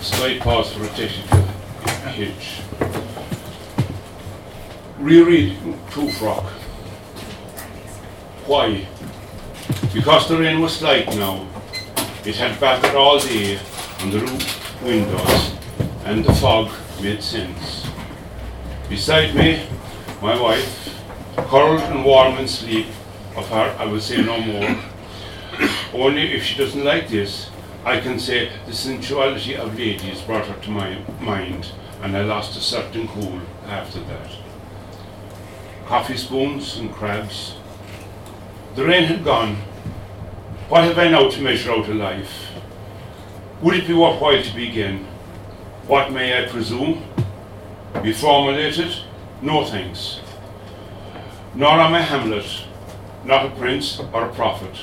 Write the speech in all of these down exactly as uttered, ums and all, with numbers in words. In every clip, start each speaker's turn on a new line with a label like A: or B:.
A: Slight pause for a technical hitch. Rereading Prufrock. Why? Because the rain was slight now. It had battered all day on the roof windows, and the fog made sense. Beside me, my wife, curled and warm in sleep. Of her, I will say no more. Only if she doesn't like this, I can say the sensuality of ladies brought her to my mind, and I lost a certain cool after that. Coffee spoons and crabs. The rain had gone. What have I now to measure out a life? Would it be worthwhile to begin? What may I presume? Be formulated? No thanks. Nor am I Hamlet, not a prince or a prophet.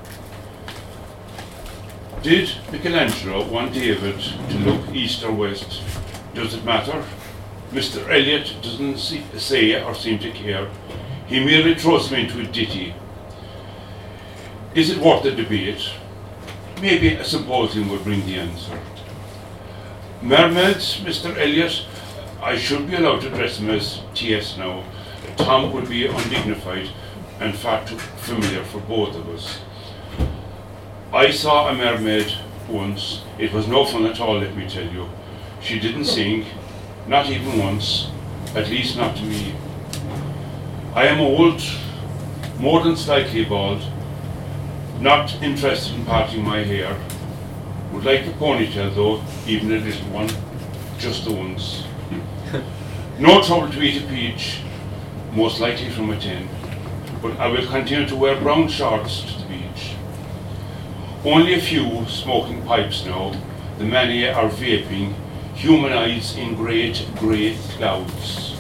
A: Did Michelangelo want David to look east or west? Does it matter? Mister Eliot doesn't see, say or seem to care. He merely throws him into a ditty. Is it worth the debate? Maybe a symposium would bring the answer. Mermaids, Mister Eliot, I should be allowed to address him as T S now. Tom would be undignified and far too familiar for both of us. I saw a mermaid once. It was no fun at all, let me tell you. She didn't sing, not even once, at least not to me. I am old, more than slightly bald, not interested in parting my hair. Would like a ponytail though, even a little one, just the once. No trouble to eat a peach, most likely from a tin, but I will continue to wear brown shorts to the beach. Only a few smoking pipes now, the many are vaping, human eyes in great grey clouds.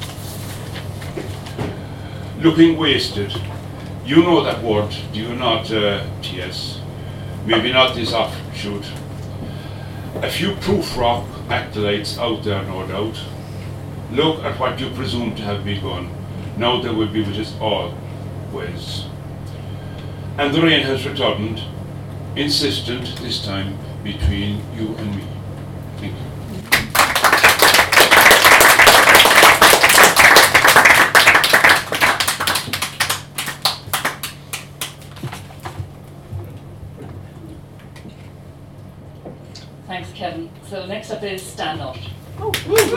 A: Looking wasted. You know that word, do you not, uh, T S? Maybe not this offshoot. A few Prufrock acolytes out there, no doubt. Look at what you presume to have begun. Now they will be with us always. And the rain has returned, insistent this time between you and me. Thank you.
B: Thanks, Kevin. So next up is Stan Nutt. Oh.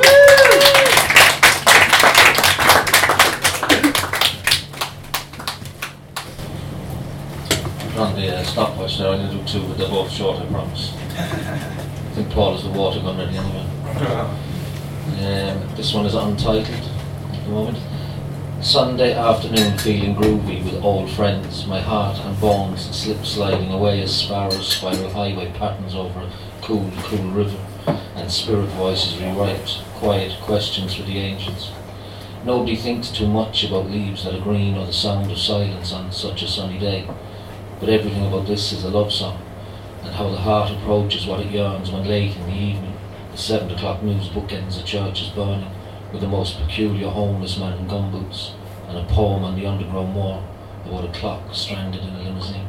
C: On the uh, stopwatch there, I'm going to do two, but they're both short, I promise. I think Paul is the water gun ready anyway. Um, this one is untitled at the moment. Sunday afternoon, feeling groovy with old friends, my heart and bones slip sliding away as sparrows spiral highway patterns over a cool, cool river, and spirit voices rewrite quiet questions for the ancients. Nobody thinks too much about leaves that are green or the sound of silence on such a sunny day. But everything about this is a love song, and how the heart approaches what it yearns when late in the evening the seven o'clock news bookends a church is burning with the most peculiar homeless man in gumboots, and a poem on the underground war about a clock stranded in a limousine.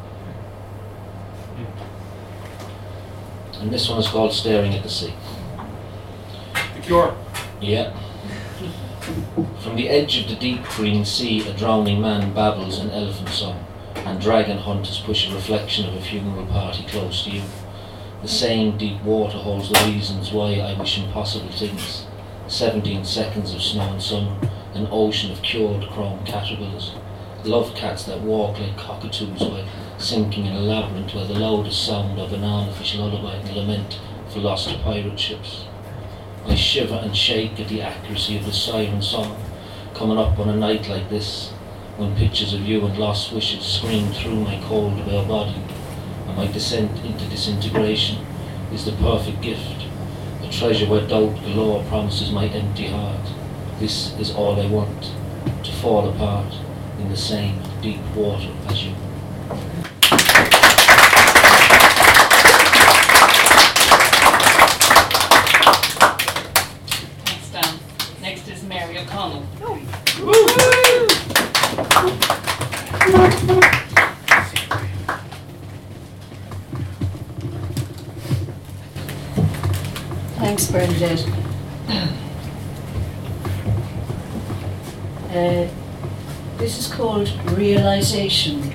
C: And this one is called Staring at the Sea.
A: The Cure.
C: Yeah. From the edge of the deep green sea a drowning man babbles an elephant song, and dragon hunters push a reflection of a funeral party close to you. The same deep water holds the reasons why I wish impossible things. Seventeen seconds of snow and summer, an ocean of cured chrome caterpillars, love cats that walk like cockatoos while sinking in a labyrinth where the loudest sound of banana fish lullaby and lament for lost pirate ships. I shiver and shake at the accuracy of the siren song coming up on a night like this, when pictures of you and lost wishes scream through my cold bare body, and my descent into disintegration is the perfect gift, a treasure where doubt galore promises my empty heart. This is all I want, to fall apart in the same deep water as you.
B: Thanks, Dan. Next is Mary O'Connell. Oh.
D: Thanks, Bernadette. Uh, this is called Realization.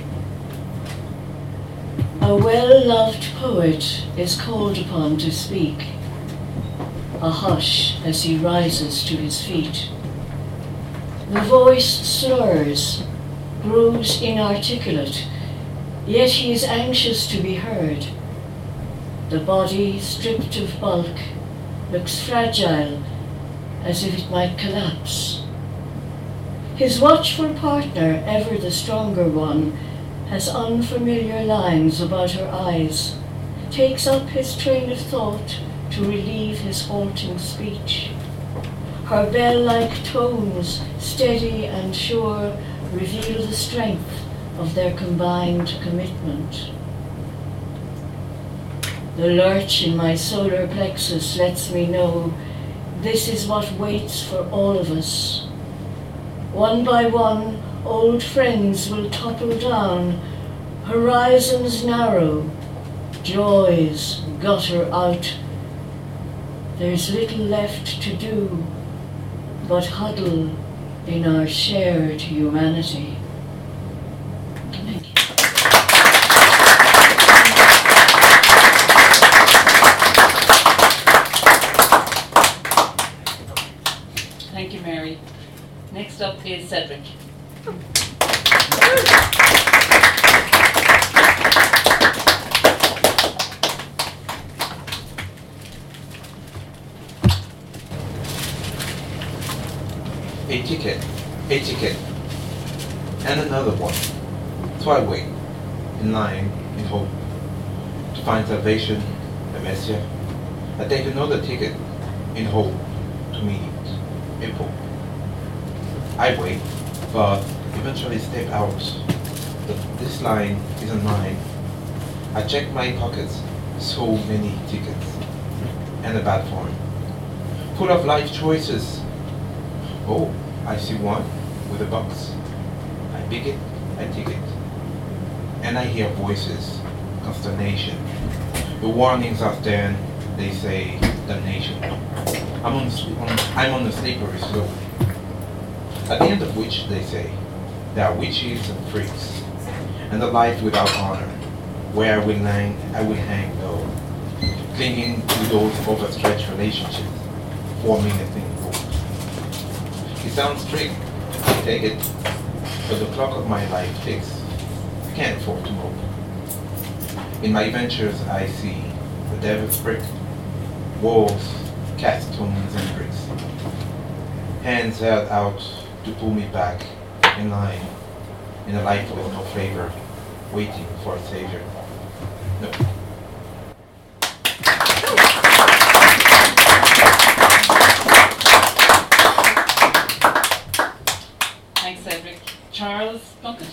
D: A well-loved poet is called upon to speak. A hush as he rises to his feet. The voice slurs, grows inarticulate, yet he is anxious to be heard. The body, stripped of bulk, looks fragile, as if it might collapse. His watchful partner, ever the stronger one, has unfamiliar lines about her eyes, takes up his train of thought to relieve his halting speech. Her bell-like tones, steady and sure, reveal the strength of their combined commitment. The lurch in my solar plexus lets me know this is what waits for all of us. One by one, old friends will topple down, horizons narrow, joys gutter out. There's little left to do but huddle in our shared humanity. Thank you.
B: Thank you, Mary. Next up is Cedric.
E: A ticket, a ticket, and another one. So I wait, in line, in hope, to find salvation, a messiah. I take another ticket, in hope, to meet a pope. I wait, but eventually step out. The, this line isn't mine. I check my pockets, so many tickets, and a bad form, full of life choices. Oh, I see one with a box. I pick it, I take it. And I hear voices, consternation. The warnings are stern, they say damnation. I'm on, on, I'm on the slippery slope. At the end of which they say, there are witches and freaks, and a life without honor, where I will hang, I will hang low, clinging to those overstretched relationships, forming a thing cold. It sounds strict, I take it, but the clock of my life ticks. I can't afford to mope. In my ventures I see the devil's brick, walls, cast stones and bricks, hands held out to pull me back in line, in a life with no flavor, waiting for a savior. No.
B: Thanks, Cedric. Charles Plunkett.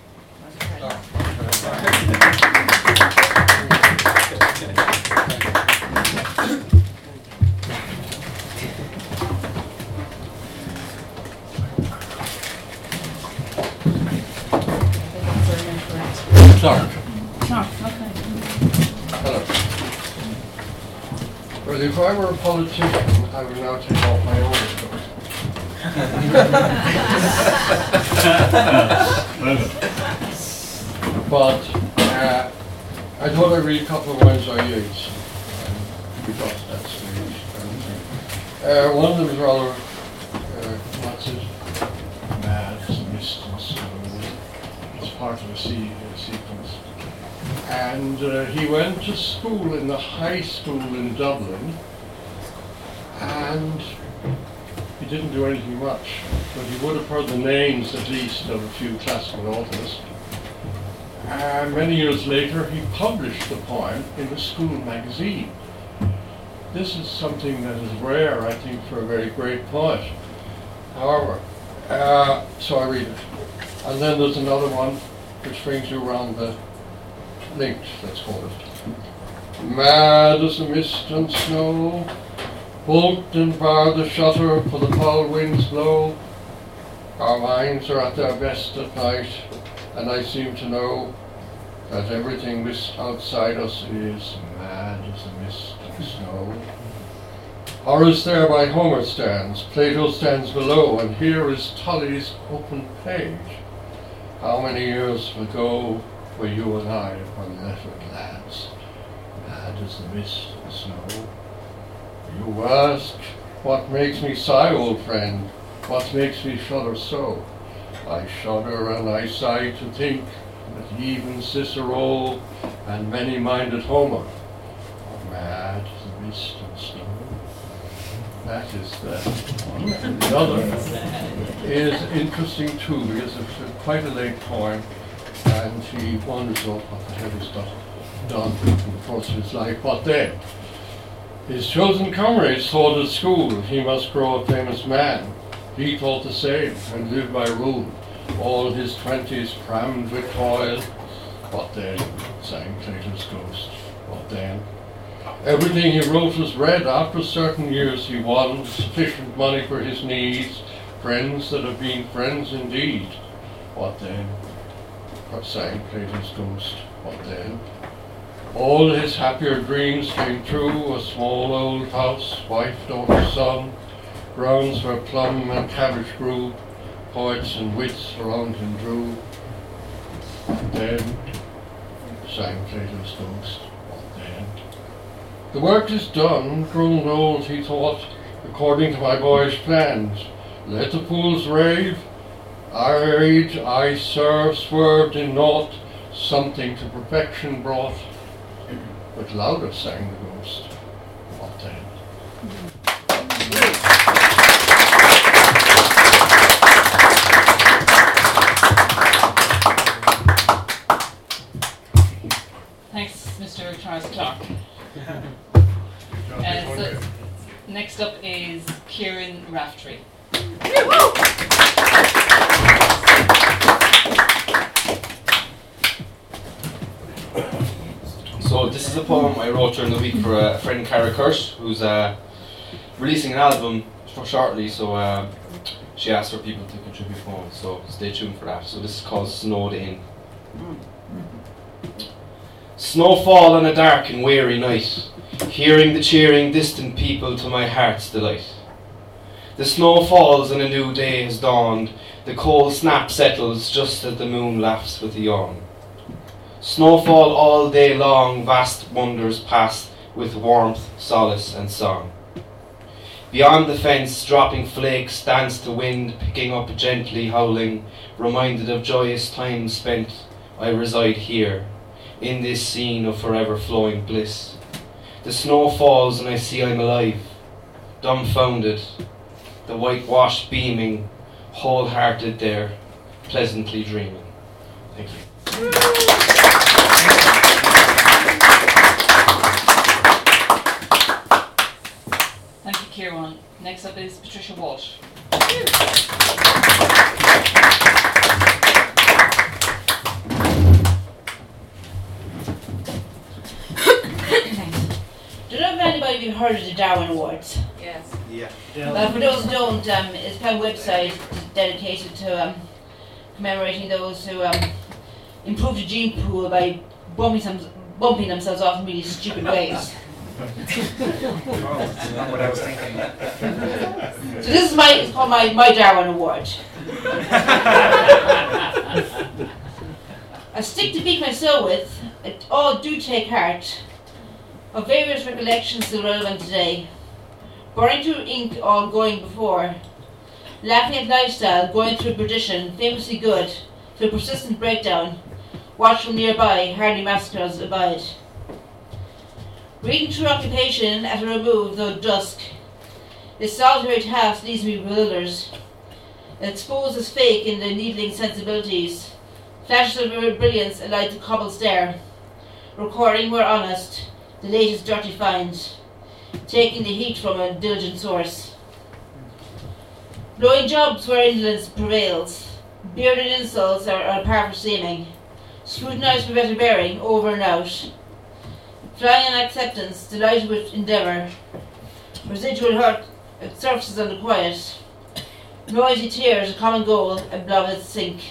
F: Clark.
B: Clark, okay.
F: Hello. Well, if I were a politician, I would now take off my overcoat. But uh, I thought I'd read a couple of ones I used, um, because that's stage. Uh, one of them is rather, uh, what's it, mad, mist and snow. It's part of a se- uh, sequence. And uh, he went to school in the high school in Dublin, and he didn't do anything much, but he would have heard the names at least of a few classical authors. And many years later, he published the poem in the school magazine. This is something that is rare, I think, for a very great poet. However, uh, so I read it. And then there's another one which brings you around the linked, let's call it. Mad as the mist and snow, bolt and bar the shutter, for the foul winds blow. Our minds are at their best at night, and I seem to know that everything this outside us is mad as the mist and snow. Horace there by Homer stands, Plato stands below, and here is Tully's open page. How many years ago were you and I were lettered lads, mad as the mist and snow? You ask, what makes me sigh, old friend? What makes me shudder so? I shudder and I sigh to think that even Cicero and many-minded Homer are mad as the mist and snow. That is the one. And the other is interesting too, because it's a, quite a late poem, and he wonders what the hell he's done, done in the course of his life. But then, his chosen comrades thought at school he must grow a famous man. He thought the same and lived by rule. All his twenties crammed with toil. What then? Sang Plato's ghost. What then? Everything he wrote was read. After certain years he won sufficient money for his needs, friends that have been friends indeed. What then? Sang Plato's ghost. What then? All his happier dreams came true. A small old house, wife, daughter, son, grounds where plum and cabbage grew, poets and wits around him drew. What then? Sang Plato's ghost. What then? The work is done, grown old, he thought, according to my boyish plans. Let the fools rave. Our age I serve, swerved in naught, something to perfection brought. But louder sang the ghost. What then?
B: Thanks, Mister Charles Clark. Uh, so next up is Kieran Raftery.
G: So this is a poem I wrote during the week for a friend, Cara Kirsch, who's uh, releasing an album for shortly, so uh, she asked for people to contribute poems, so stay tuned for that. So this is called Snowed In. Snowfall on a dark and weary night, hearing the cheering distant people to my heart's delight. The snow falls and a new day has dawned, the cold snap settles just as the moon laughs with a yawn. Snowfall all day long, vast wonders past with warmth, solace and song. Beyond the fence, dropping flakes dance to wind, picking up gently howling, reminded of joyous times spent. I reside here, in this scene of forever flowing bliss. The snow falls and I see I'm alive, dumbfounded, the whitewash beaming, wholehearted there, pleasantly dreaming. Thank you.
B: Thank you, Kieran. Next up is Patricia Walsh.
H: Do you know if anybody of you heard of the Darwin Awards?
B: Yes.
E: Yeah.
H: Well, for those who don't, um, it's a website dedicated to um, commemorating those who um, improved the gene pool by bumping, some, bumping themselves off in really stupid ways.
I: Oh, that's not what I was thinking.
H: So this is my, it's called my, my Darwin Award. A stick to beat my soul with, it all do take heart, of various recollections still relevant today. Burning through ink all going before, laughing at lifestyle, going through perdition, famously good, to a persistent breakdown, watched from nearby, hardly massacres abide. Reading through occupation at a remove, though dusk, this solitary task leaves me bewildered. Exposed as fake in the needling sensibilities, flashes of brilliance alight the cobbled stair, recording where honest, the latest dirty find, taking the heat from a diligent source. Blowing jobs where indolence prevails, bearded insults are, are par for seeming, scrutinised for better bearing, over and out. Flying on acceptance, delighted with endeavour, residual hurt surfaces on the quiet, noisy tears, a common goal, and beloved sink.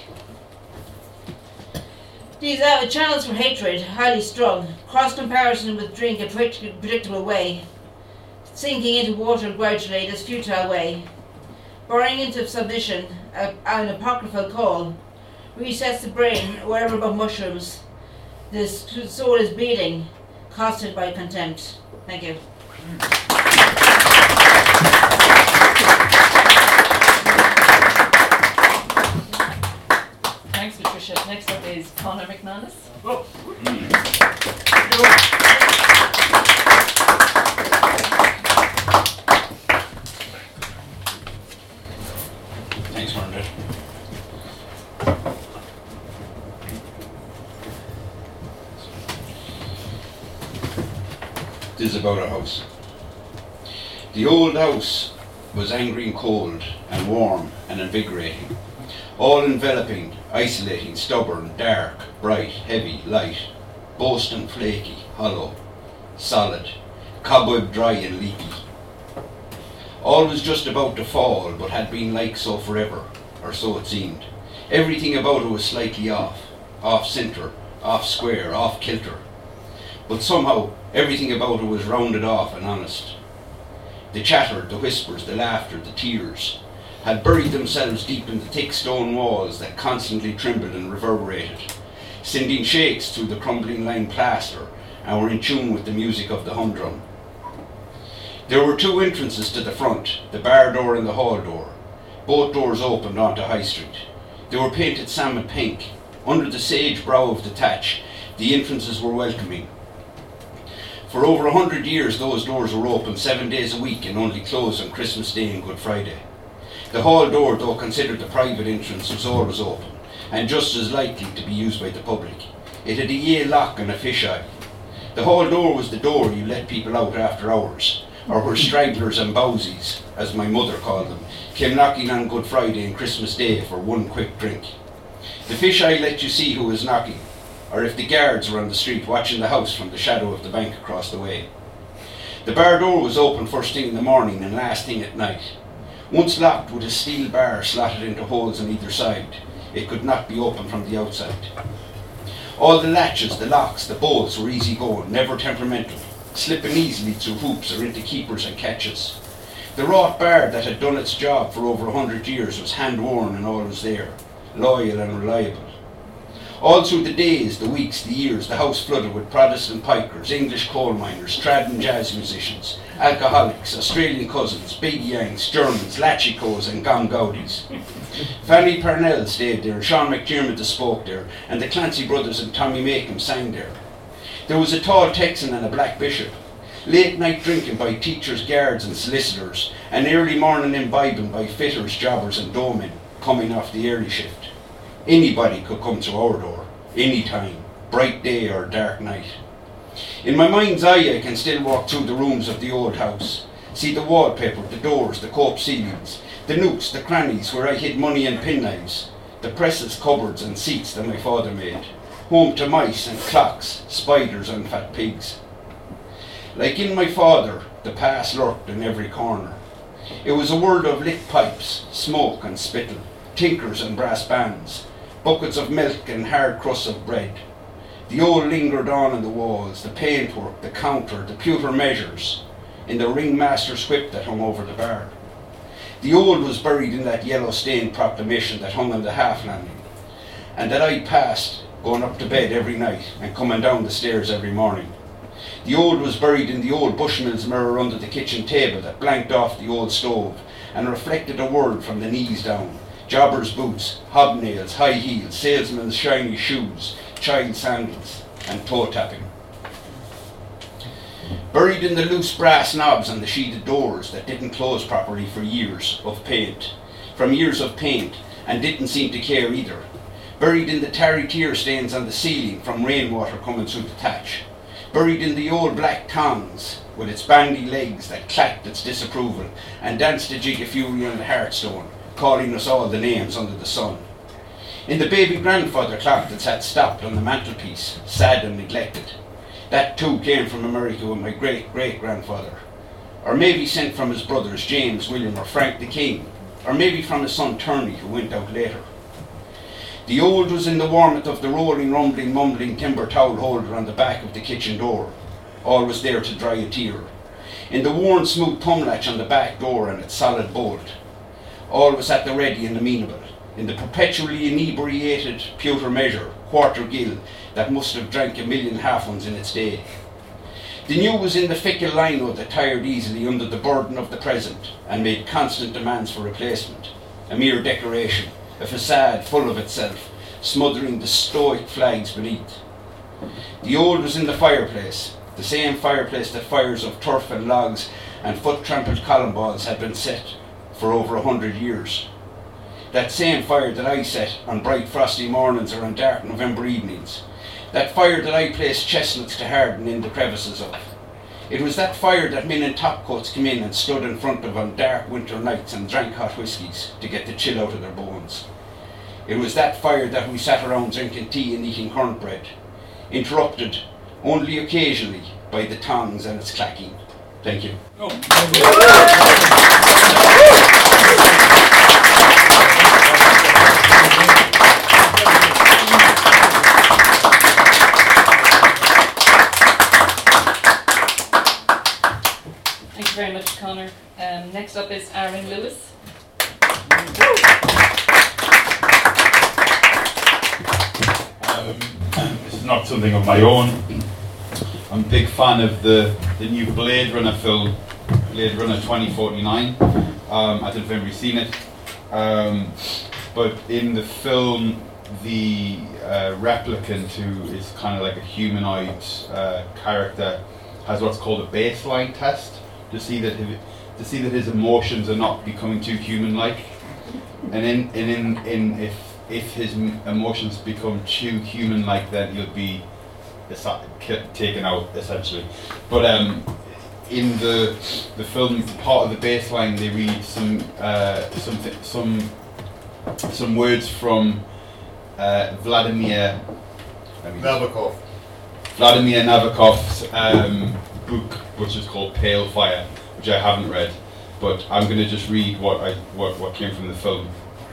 H: These avid channels for hatred, highly strung, cross comparison with drink a predict- predictable way, sinking into water gradually this futile way, burrowing into submission, a, an apocryphal call, resets the brain wherever but mushrooms. This soul is bleeding, costed by contempt. Thank you.
B: Thanks, Patricia. Next up is Conor McManus.
F: Oh.
A: Thanks, Margaret. This is about a house. The old house was angry and cold and warm and invigorating, all enveloping, isolating, stubborn, dark, bright, heavy, light, boasting, flaky, hollow, solid, cobweb dry and leaky. All was just about to fall, but had been like so forever, or so it seemed. Everything about it was slightly off, off centre, off square, off kilter. But somehow everything about it was rounded off and honest. The chatter, the whispers, the laughter, the tears had buried themselves deep in the thick stone walls that constantly trembled and reverberated, sending shakes through the crumbling lime plaster, and were in tune with the music of the humdrum. There were two entrances to the front, the bar door and the hall door. Both doors opened onto High Street. They were painted salmon pink. Under the sage brow of the thatch, the entrances were welcoming. For over a hundred years those doors were open seven days a week and only closed on Christmas Day and Good Friday. The hall door, though considered the private entrance, was always open, and just as likely to be used by the public. It had a Yale lock and a fisheye. The hall door was the door you let people out after hours, or where stragglers and bowsies, as my mother called them, came knocking on Good Friday and Christmas Day for one quick drink. The fisheye let you see who was knocking, or if the guards were on the street watching the house from the shadow of the bank across the way. The bar door was open first thing in the morning and last thing at night. Once locked with a steel bar slotted into holes on either side, it could not be opened from the outside. All the latches, the locks, the bolts were easy going, never temperamental, slipping easily through hoops or into keepers and catches. The wrought bar that had done its job for over a hundred years was hand-worn and always there, loyal and reliable. All through the days, the weeks, the years, the house flooded with Protestant pikers, English coal miners, trad and jazz musicians, alcoholics, Australian cousins, big yanks, Germans, lachicos and gong gaudis. Fanny Parnell stayed there, Sean McDermott spoke there, and the Clancy brothers and Tommy Makem sang there. There was a tall Texan and a black bishop, late night drinking by teachers, guards and solicitors, and early morning imbibing by fitters, jobbers and doormen coming off the early shift. Anybody could come to our door, any time, bright day or dark night. In my mind's eye I can still walk through the rooms of the old house, see the wallpaper, the doors, the cope ceilings, the nooks, the crannies where I hid money and penknives, the presses, cupboards and seats that my father made, home to mice and clocks, spiders and fat pigs. Like in my father, the past lurked in every corner. It was a world of lit pipes, smoke and spittle, tinkers and brass bands, buckets of milk and hard crusts of bread. The old lingered on in the walls, the paintwork, the counter, the pewter measures, in the ringmaster's whip that hung over the bar. The old was buried in that yellow stained proclamation that hung on the half landing, and that I passed going up to bed every night and coming down the stairs every morning. The old was buried in the old Bushmills mirror under the kitchen table that blanked off the old stove and reflected a world from the knees down. Jobbers' boots, hobnails, high heels, salesmen's shiny shoes, child sandals, and toe tapping. Buried in the loose brass knobs on the sheeted doors that didn't close properly for years of paint, from years of paint, and didn't seem to care either. Buried in the tarry tear stains on the ceiling from rainwater coming through the thatch. Buried in the old black tongs with its bandy legs that clacked its disapproval and danced a jig of fury on the hearthstone, calling us all the names under the sun. In the baby grandfather clock that sat stopped on the mantelpiece, sad and neglected. That too came from America with my great-great-grandfather. Or maybe sent from his brothers James, William or Frank the King. Or maybe from his son Turney, who went out later. The old was in the warmth of the rolling, rumbling, mumbling timber towel holder on the back of the kitchen door. Always there to dry a tear.
J: in the worn smooth thumb latch on the back door and its solid bolt. All was at the ready and amenable, in the perpetually inebriated pewter measure, quarter gill, that must have drank a million half-ones in its day. The new was in the fickle lino that tired easily under the burden of the present and made constant demands for replacement, a mere decoration, a facade full of itself, smothering the stoic flags beneath. The old was in the fireplace, the same fireplace that fires of turf and logs and foot-trampled column balls had been set for over a hundred years. That same fire that I set on bright frosty mornings or on dark November evenings. That fire that I placed chestnuts to harden in the crevices of. It was that fire that men in topcoats came in and stood in front of on dark winter nights and drank hot whiskies to get the chill out of their bones. It was that fire that we sat around drinking tea and eating cornbread, interrupted only occasionally by the tongs and its clacking. Thank you. Oh.
B: Thank you very much, Conor. Um, next up is Aaron Lewis.
K: Um, this is not something of my own. I'm a big fan of the, the new Blade Runner film, Blade Runner twenty forty-nine. Um, I don't know if anybody's seen it. Um, but in the film, the uh, replicant, who is kind of like a humanoid uh, character, has what's called a baseline test to see that his, to see that his emotions are not becoming too human-like. And in, and in, in if if his m- emotions become too human-like, then he'll be taken out essentially. But um, in the the film, part of the baseline, they read some uh, some some some words from uh, Vladimir
L: Nabokov.
K: Vladimir Nabokov's um, book, which is called Pale Fire, which I haven't read, but I'm going to just read what I what, what came from the film.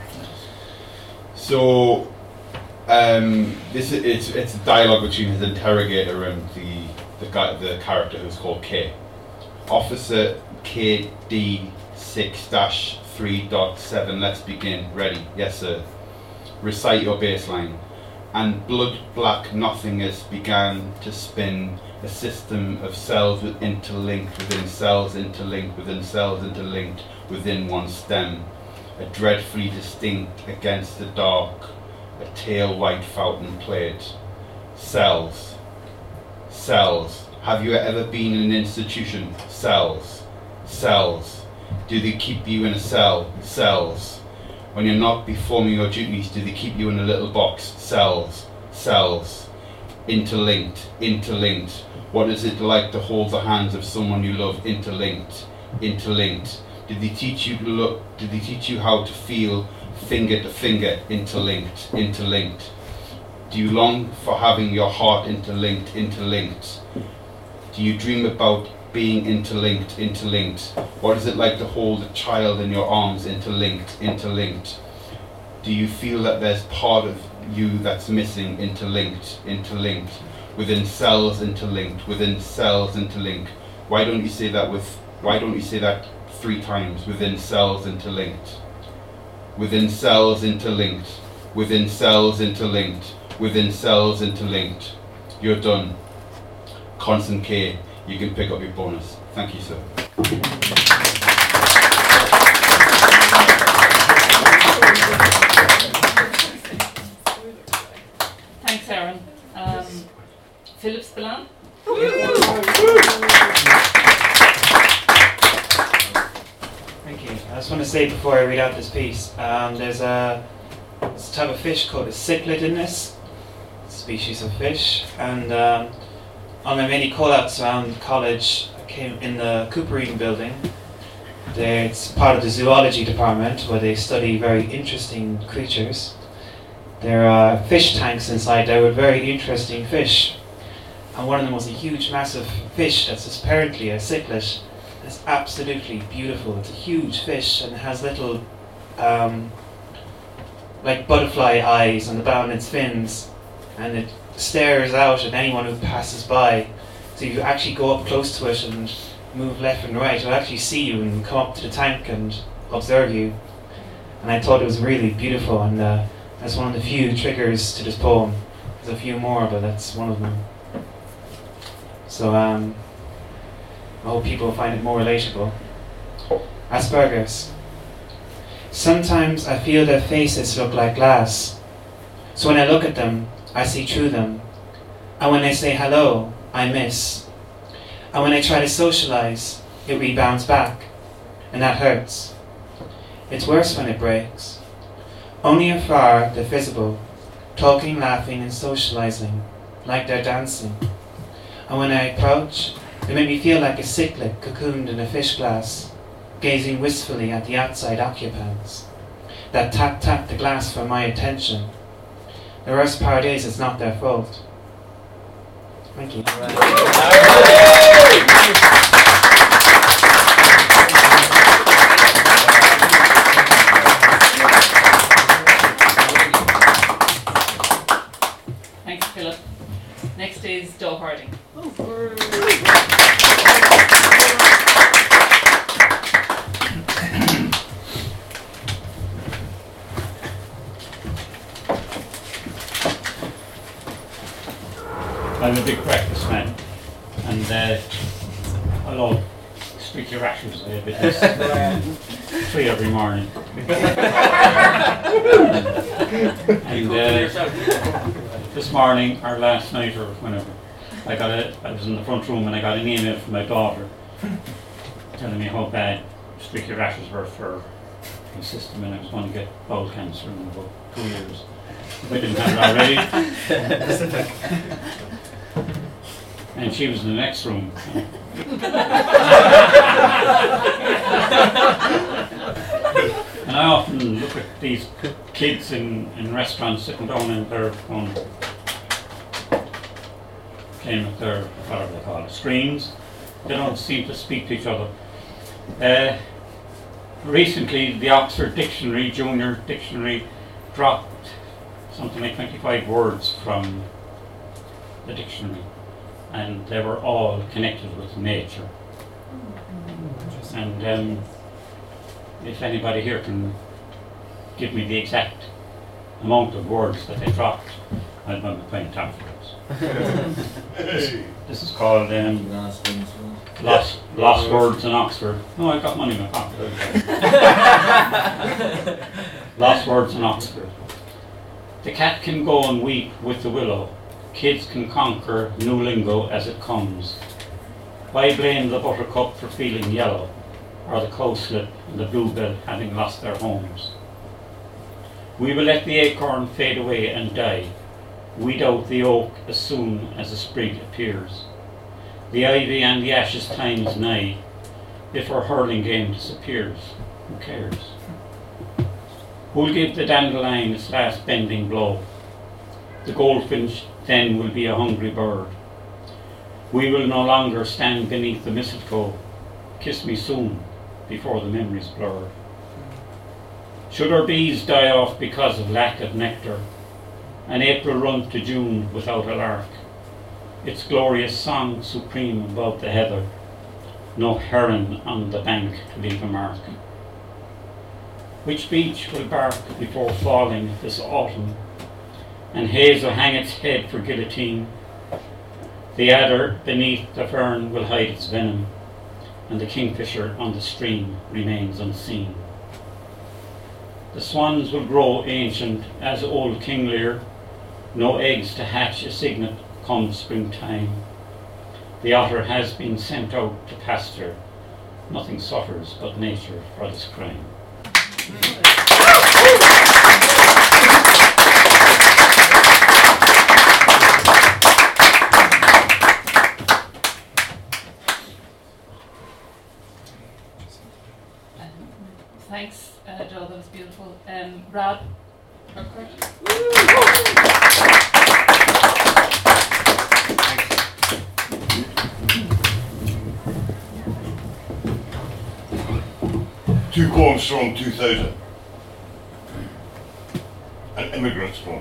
K: So. Um, this is, it's it's a dialogue between his interrogator and the the guy the character who's called K. Officer K D six dash three dot seven. Let's begin. Ready? Yes, sir. Recite your baseline. And blood black nothingness began to spin, a system of cells with interlinked within cells, interlinked within cells, interlinked within one stem, a dreadfully distinct against the dark. A tail white fountain played. Cells. Cells. Have you ever been in an institution? Cells. Cells. Do they keep you in a cell? Cells. When you're not performing your duties, do they keep you in a little box? Cells. Cells. Interlinked. Interlinked. What is it like to hold the hands of someone you love? Interlinked. Interlinked. Did they teach you to look? Did they teach you how to feel? Finger to finger, interlinked, interlinked. Do you long for having your heart interlinked, interlinked? Do you dream about being interlinked, interlinked? What is it like to hold a child in your arms, interlinked, interlinked? Do you feel that there's part of you that's missing, interlinked, interlinked? Within cells interlinked, within cells interlinked. Why don't you say that with, why don't you say that three times? Within cells interlinked. Within cells interlinked, within cells interlinked, within cells interlinked. You're done. Constant K, you can pick up your bonus. Thank you, sir.
B: Thanks, Aaron. Um, Philip Spillane.
I: Thank you. I just want to say before I read out this piece, um, there's a, there's a type of fish called a cichlid in this species of fish, and um, on my many call-outs around college, I came in the Cooper Eaton building. There, it's part of the zoology department where they study very interesting creatures. There are fish tanks inside there with very interesting fish, and one of them was a huge, massive fish that's apparently a cichlid. It's absolutely beautiful. It's a huge fish and it has little, um, like butterfly eyes on the bottom of its fins, and it stares out at anyone who passes by. So you actually go up close to it and move left and right, it'll actually see you and come up to the tank and observe you. And I thought it was really beautiful, and uh, that's one of the few triggers to this poem. There's a few more, but that's one of them. So um, I hope people find it more relatable. Asperger's. Sometimes I feel their faces look like glass. So when I look at them, I see through them. And when they say hello, I miss. And when I try to socialize, it rebounds back. And that hurts. It's worse when it breaks. Only afar they're visible, talking, laughing and socializing, like they're dancing. And when I approach, they make me feel like a cichlid cocooned in a fish glass, gazing wistfully at the outside occupants, that tap tap the glass for my attention. The worst part is it's not their fault. Thank you.
B: Thanks, Philip. Next is Doe Harding.
M: I'm a big breakfast man, and uh, I love streaky rashers. I have it three every morning. And uh, this morning, or last night, or whenever, I got a, I was in the front room and I got an email from my daughter telling me how bad streaky rashes were for my system, and I was going to get bowel cancer in about two years. If I didn't have it already. And she was in the next room. And I often look at these kids in, in restaurants sitting down and they're on, playing with their, whatever they call it, screens. They don't seem to speak to each other. Uh, recently, the Oxford Dictionary, Junior Dictionary, dropped something like twenty-five words from the dictionary, and they were all connected with nature. And um, if anybody here can give me the exact amount of words that they dropped, I'll run the pint afterwards. this, this is called um, Lost, Lost Words in Oxford. No, I got money in my pocket. Lost Words in Oxford. The cat can go and weep with the willow. Kids can conquer new lingo as it comes. Why blame the buttercup for feeling yellow, or the cowslip and the bluebell having lost their homes? We will let the acorn fade away and die, weed out the oak as soon as a sprig appears. The ivy and the ashes time is nigh. If our hurling game disappears, who cares? Who'll give the dandelion its last bending blow? The goldfinch then will be a hungry bird. We will no longer stand beneath the mistletoe. Kiss me soon, before the memories blur. Should our bees die off because of lack of nectar, and April run to June without a lark, its glorious song supreme above the heather, no heron on the bank to leave a mark. Which beech will bark before falling this autumn, and hazel hang its head for guillotine? The adder beneath the fern will hide its venom, and the kingfisher on the stream remains unseen. The swans will grow ancient as old King Lear, no eggs to hatch a cygnet come springtime. The otter has been sent out to pasture, nothing suffers but nature for this crime.
B: Thanks, uh, Joe, that was beautiful. Um, Brad Burkhardt.
L: Two poems from two thousand. An immigrant's poem.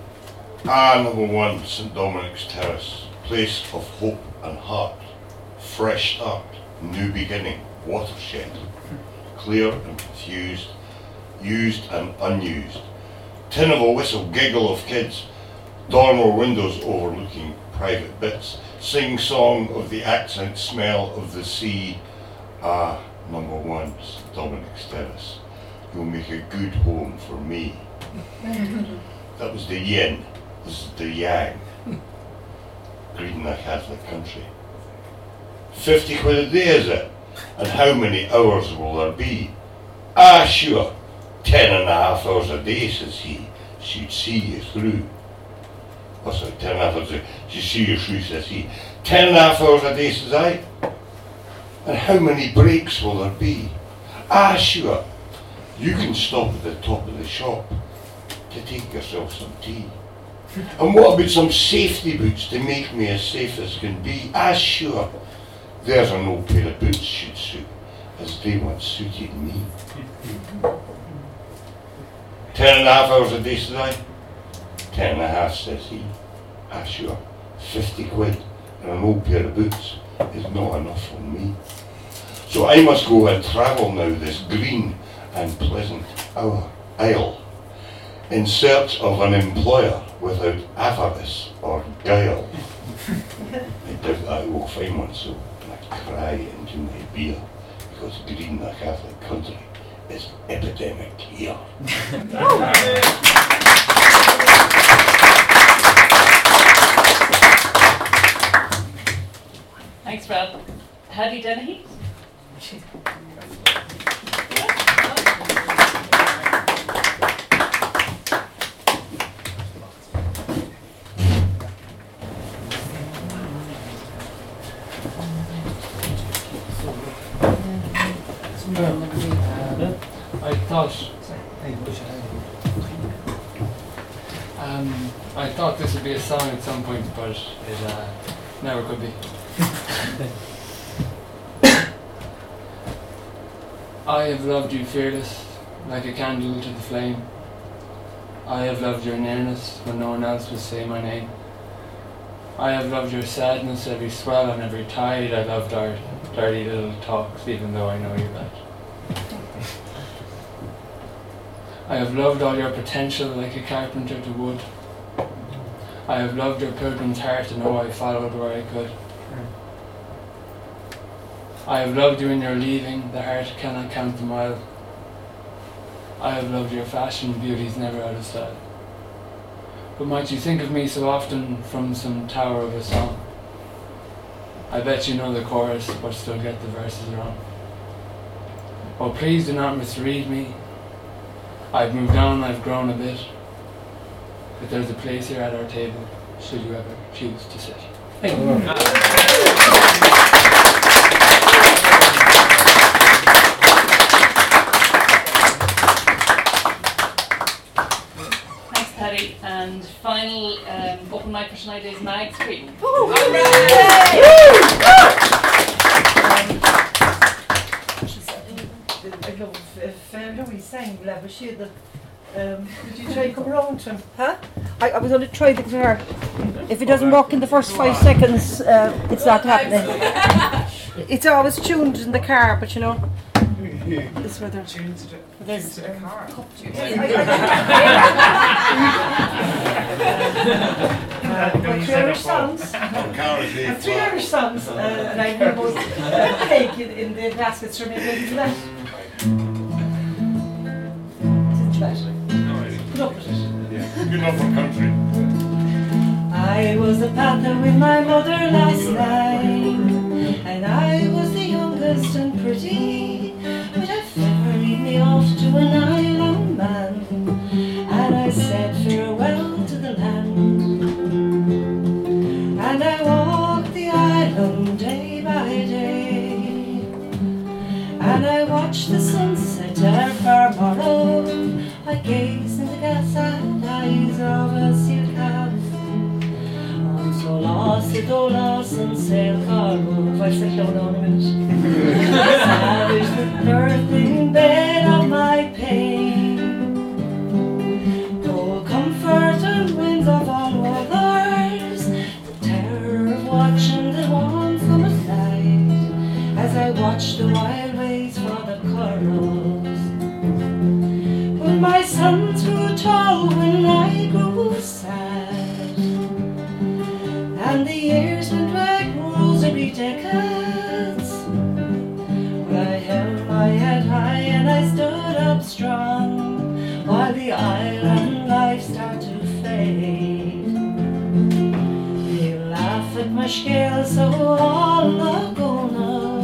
L: Ah, number one, Saint Dominic's Terrace, place of hope and heart, fresh start, new beginning, watershed. Clear and confused, used and unused. Tin of a whistle, giggle of kids, dormer windows overlooking private bits, sing song of the accent smell of the sea. Ah, number one's Dominic's terrace. You'll make a good home for me. That was the yin, this is the yang. Greeting a Catholic country. Fifty quid a day, is it? And how many hours will there be? Ah, sure, ten and a half hours a day, says he. She'd see you through. Oh, sorry, ten and a half hours a day. She'd see you through, says he. Ten and a half hours a day, says I. And how many breaks will there be? Ah, sure, you can stop at the top of the shop to take yourself some tea. And what about some safety boots to make me as safe as can be? Ah, sure, there's an old pair of boots should suit, as they once suited me. Ten and a half hours a day, says I. Ten and a half, says he. Ah, sure, fifty quid and an old pair of boots is not enough for me. So I must go and travel now this green and pleasant hour, aisle, in search of an employer without avarice or guile. I doubt I will find one, so I cry into my beer, because green, the Catholic country, is epidemic here.
B: Thanks, Brad. Paddy Dennehy.
N: I thought, um, I thought this would be a song at some point, but it uh, never could be. I have loved you fearless, like a candle to the flame. I have loved your nearness when no one else would say my name. I have loved your sadness, every swell and every tide. I loved our dirty little talks, even though I know you bad. I have loved all your potential like a carpenter to wood. I have loved your pilgrim's heart and oh, I followed where I could. I have loved you in your leaving, the heart cannot count the mile. I have loved your fashion, beauty's never out of style. But might you think of me so often from some tower of a song? I bet you know the chorus, but still get the verses wrong. Oh, please do not misread me. I've moved on, I've grown a bit. But there's a place here at our table, should you ever choose to sit. Thank you.
B: Paddy, and final um, open mic for tonight is Mag Scream.
O: Um, I love if uh, Louis sang Lava She the um, did you try to come around to him? Huh? I, I was going to try the guitar. If it doesn't work in the first five seconds, uh, it's not happening. It's always tuned in the car, but you know. This weather tunes to there's the car. Three Irish songs. Three Irish songs, uh, and I knew about uh, cake in, in the baskets from England for that. Isn't that? Put up with it.
L: Yeah. Good enough for country.
O: I was a panther with my mother last night, and I was the youngest and pretty. But I ferried me off to an island man, and I said farewell to the land. And I walked the island day by day, and I watched the sunset at Farmorrow. I gazed in the gas-eyed eyes of a seal calf. I'm so lost at old Lawson sail cargo. If I sit down on a minute. Savage the earthing bed of my pain. Cold comfort and winds of all weathers. The terror of watching the warm summer's light. watch the wild ways for the corals. But my sons grew tall when I grew sad, and the years went like rosary decades. But I held my head high and I stood up strong, while the island life started to fade. They laugh at my scale so all agona,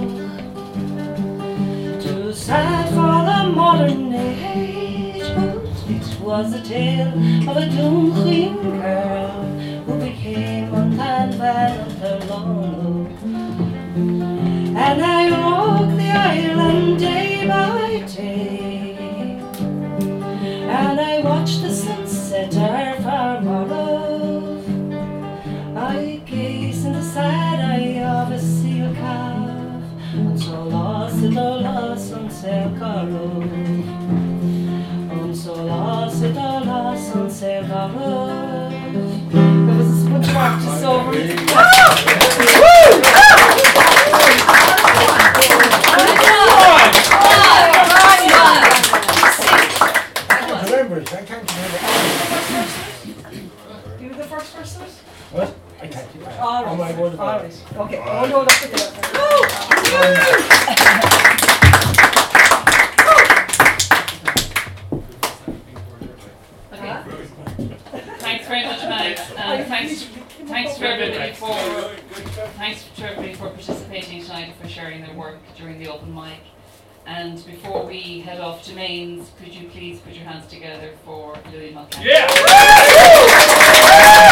O: too sad for the modern age. But it was a tale of a Dunqueen girl who became a man Valentine long ago. And I walk the island day by day, and I watch the sunset our farm above. I gaze in the sad eye of a seal calf, and so lost it all lost on Sail Carlo. And so lost it all lost on Sail Carlo. There was a much practice over it.
P: I can't remember.
Q: You were the first person?
P: What? I can't do that.
Q: All right.
P: Oh my word.
Q: All right. Okay. Oh no, that's it.
B: Okay. Thanks very much, Max, and thanks, thanks to everybody for thanks to everybody for participating tonight, for sharing their work during the open mic. And before we head off to Mains, could you please put your hands together for Louis Mulcahy?
A: Yeah!